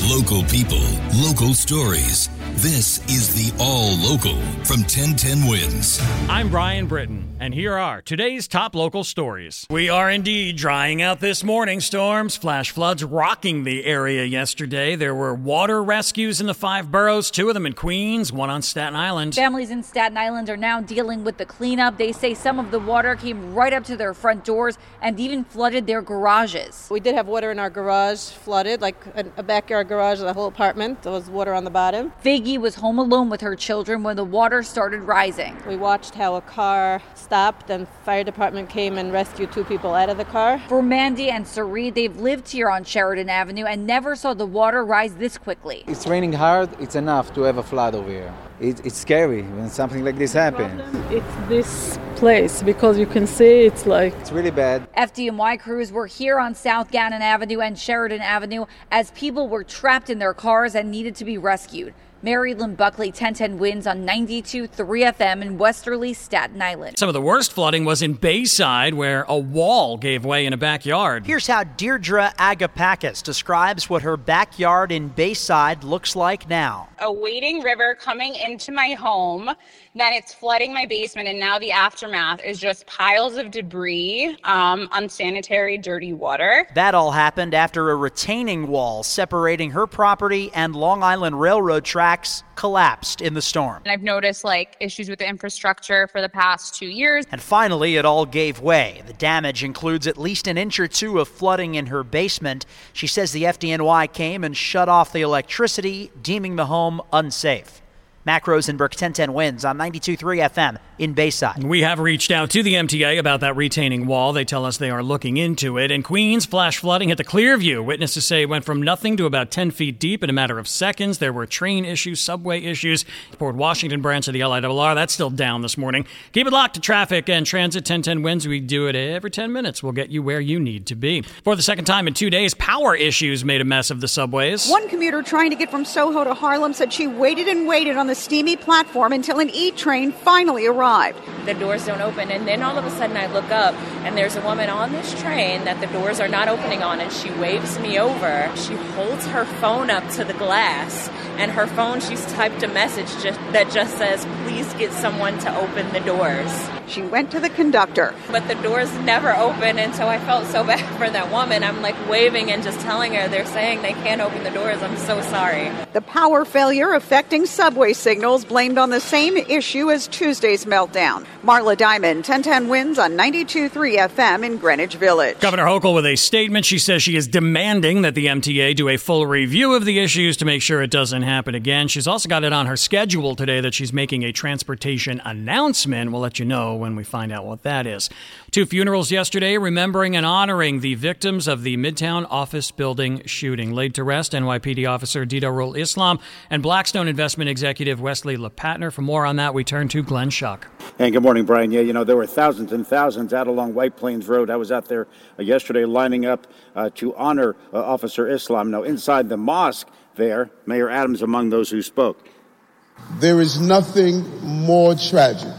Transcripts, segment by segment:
Local people, local stories. This is the All Local from 1010 Wins. I'm Brian Britton, and here are today's top local stories. We are indeed drying out this morning. Storms, flash floods rocking the area yesterday. There were water rescues in the 5 boroughs, 2 of them in Queens, 1 on Staten Island. Families in Staten Island are now dealing with the cleanup. They say some of the water came right up to their front doors and even flooded their garages. We did have water in our garage flooded, like a backyard garage of the whole apartment. There was water on the bottom. Figgy was home alone with her children when the water started rising. We watched how a car stopped and fire department came and rescued 2 people out of the car. For Mandy and Sari, they've lived here on Sheridan Avenue and never saw the water rise this quickly. It's raining hard. It's enough to have a flood over here. It's scary when something like this happens. It's this place because you can see it's really bad. FDNY crews were here on South Gannon Avenue and Sheridan Avenue as people were trapped in their cars and needed to be rescued. Mary Lynn Buckley, 1010 Wins on 92.3 FM in Westerly, Staten Island. Some of the worst flooding was in Bayside, where a wall gave way in a backyard. Here's how Deirdre Agapakis describes what her backyard in Bayside looks like now. A wading river coming into my home, then it's flooding my basement, and now the aftermath is just piles of debris, unsanitary, dirty water. That all happened after a retaining wall separating her property and Long Island Railroad tracks collapsed in the storm. And I've noticed issues with the infrastructure for the past 2 years. And finally, it all gave way. The damage includes at least an inch or 2 of flooding in her basement. She says the FDNY came and shut off the electricity, deeming the home unsafe. Mac Rosenberg, 1010 Wins on 92.3 FM in Bayside. We have reached out to the MTA about that retaining wall. They tell us they are looking into it. In Queens, flash flooding hit the Clearview. Witnesses say it went from nothing to about 10 feet deep in a matter of seconds. There were train issues, subway issues. Port Washington branch of the LIRR, that's still down this morning. Keep it locked to traffic and transit. 1010 Wins. We do it every 10 minutes. We'll get you where you need to be. For the second time in 2 days, power issues made a mess of the subways. One commuter trying to get from Soho to Harlem said she waited and waited on the steamy platform until an E-train finally arrived. The doors don't open, and then all of a sudden I look up and there's a woman on this train that the doors are not opening on, and she waves me over. She holds her phone up to the glass, and her phone, she's typed a message that just says, "Please get someone to open the doors." She went to the conductor. But the doors never open, and so I felt so bad for that woman. I'm waving and just telling her they're saying they can't open the doors. I'm so sorry. The power failure affecting subway signals blamed on the same issue as Tuesday's meltdown. Marla Diamond, 1010 Wins on 92.3 FM in Greenwich Village. Governor Hochul with a statement. She says she is demanding that the MTA do a full review of the issues to make sure it doesn't happen again. She's also got it on her schedule today that she's making a transportation announcement. We'll let you know when we find out what that is. 2 funerals yesterday remembering and honoring the victims of the Midtown office building shooting. Laid to rest NYPD officer Didarul Islam and Blackstone investment executive Wesley LePatner. For more on that, we turn to Glenn Schuck. And good morning, Brian. Yeah, there were thousands and thousands out along White Plains Road. I was out there yesterday lining up to honor Officer Islam. Now, inside the mosque there, Mayor Adams among those who spoke. There is nothing more tragic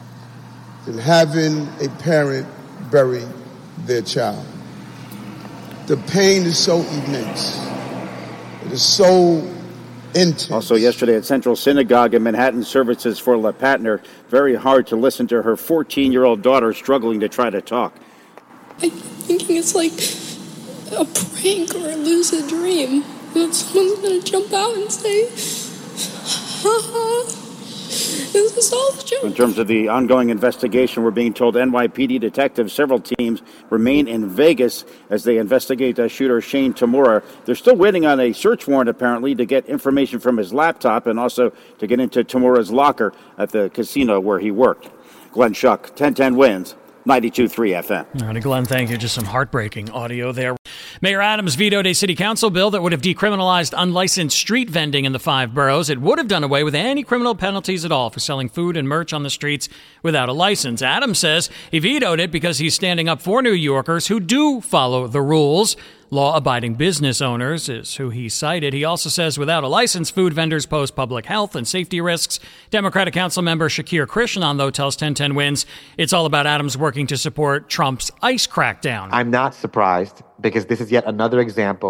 than having a parent bury their child. The pain is so immense. It is so intense. Also yesterday at Central Synagogue in Manhattan, services for LePatner. Very hard to listen to her 14-year-old daughter struggling to try to talk. I'm thinking it's like a prank or a lucid dream. That someone's going to jump out and say, ha. This is all a joke. In terms of the ongoing investigation, we're being told NYPD detectives, several teams, remain in Vegas as they investigate shooter Shane Tamura. They're still waiting on a search warrant, apparently, to get information from his laptop and also to get into Tamura's locker at the casino where he worked. Glenn Schuck, 1010 Wins, 92.3 FM. All right, Glenn, thank you. Just some heartbreaking audio there. Mayor Adams vetoed a city council bill that would have decriminalized unlicensed street vending in the 5 boroughs. It would have done away with any criminal penalties at all for selling food and merch on the streets without a license. Adams says he vetoed it because he's standing up for New Yorkers who do follow the rules. Law-abiding business owners is who he cited. He also says without a license, food vendors pose public health and safety risks. Democratic Council member Shakir Krishnan, though, tells 1010 Wins it's all about Adams working to support Trump's ICE crackdown. I'm not surprised because this is yet another example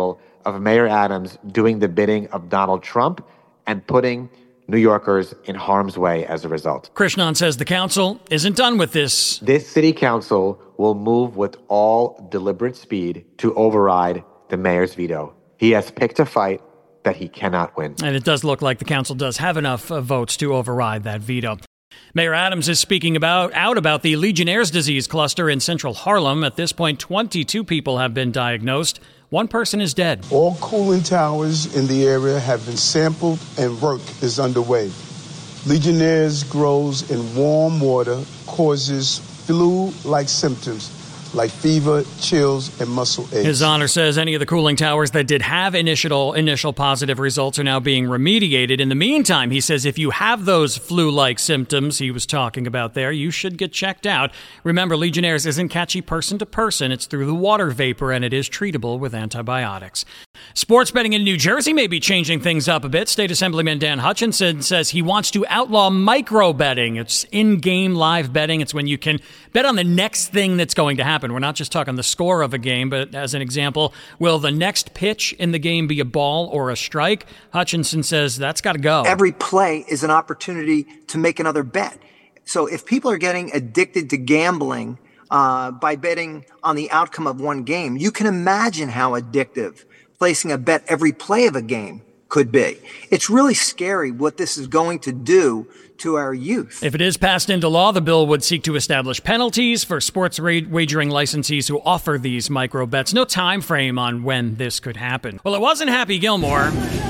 of Mayor Adams doing the bidding of Donald Trump and putting New Yorkers in harm's way as a result. Krishnan says the council isn't done with this. This city council will move with all deliberate speed to override the mayor's veto. He has picked a fight that he cannot win. And it does look like the council does have enough votes to override that veto. Mayor Adams is speaking out about the Legionnaire's disease cluster in central Harlem. At this point, 22 people have been diagnosed. One person is dead. All cooling towers in the area have been sampled and work is underway. Legionnaire's grows in warm water, causes flu-like symptoms like fever, chills, and muscle aches. His Honor says any of the cooling towers that did have initial positive results are now being remediated. In the meantime, he says if you have those flu-like symptoms he was talking about there, you should get checked out. Remember, Legionnaire's isn't catchy person to person. It's through the water vapor, and it is treatable with antibiotics. Sports betting in New Jersey may be changing things up a bit. State Assemblyman Dan Hutchinson says he wants to outlaw micro betting. It's in-game live betting. It's when you can bet on the next thing that's going to happen. We're not just talking the score of a game, but as an example, will the next pitch in the game be a ball or a strike? Hutchinson says that's got to go. Every play is an opportunity to make another bet. So if people are getting addicted to gambling by betting on the outcome of one game, you can imagine how addictive placing a bet every play of a game could be. It's really scary what this is going to do to our youth. If it is passed into law, the bill would seek to establish penalties for sports wagering licensees who offer these micro bets. No time frame on when this could happen. Well, it wasn't Happy Gilmore,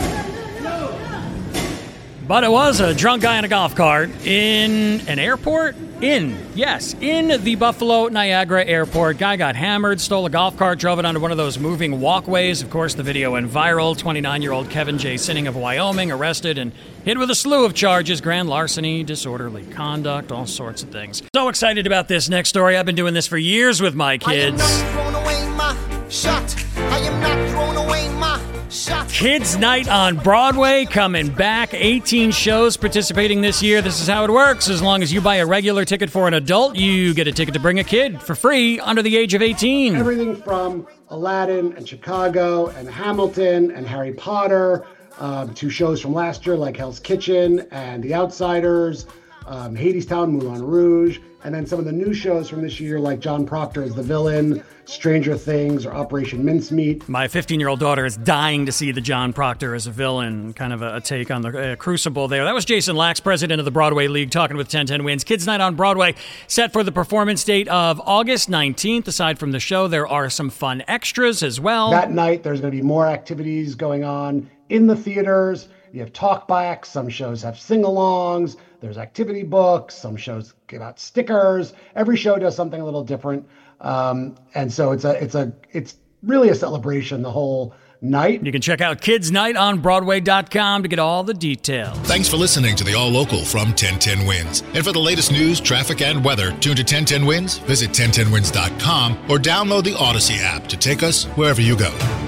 but it was a drunk guy in a golf cart in an airport. In the Buffalo Niagara Airport. Guy got hammered, stole a golf cart, drove it onto one of those moving walkways. Of course, the video went viral. 29-year-old Kevin J. Sinning of Wyoming arrested and hit with a slew of charges: grand larceny, disorderly conduct, all sorts of things. So excited about this next story. I've been doing this for years with my kids. I am not throwing away my shot. I am not throwing away my shot. Kids Night on Broadway coming back. 18 shows participating this year. This is how it works. As long as you buy a regular ticket for an adult, you get a ticket to bring a kid for free under the age of 18. Everything from Aladdin and Chicago and Hamilton and Harry Potter to shows from last year like Hell's Kitchen and The Outsiders, Hadestown, Moulin Rouge, and then some of the new shows from this year like John Proctor as the villain, Stranger Things, or Operation Mincemeat. My 15-year-old daughter is dying to see the John Proctor as a villain, kind of a take on the Crucible there. That was Jason Lax, president of the Broadway League, talking with 1010 Wins. Kids Night on Broadway set for the performance date of August 19th. Aside from the show, there are some fun extras as well. That night, there's going to be more activities going on in the theaters. You have talkbacks. Some shows have sing-alongs. There's activity books. Some shows give out stickers. Every show does something a little different. And so it's really a celebration the whole night. You can check out Kids Night on Broadway.com to get all the details. Thanks for listening to the All Local from 1010 Wins. And for the latest news, traffic, and weather, tune to 1010 Wins, visit 1010wins.com, or download the Odyssey app to take us wherever you go.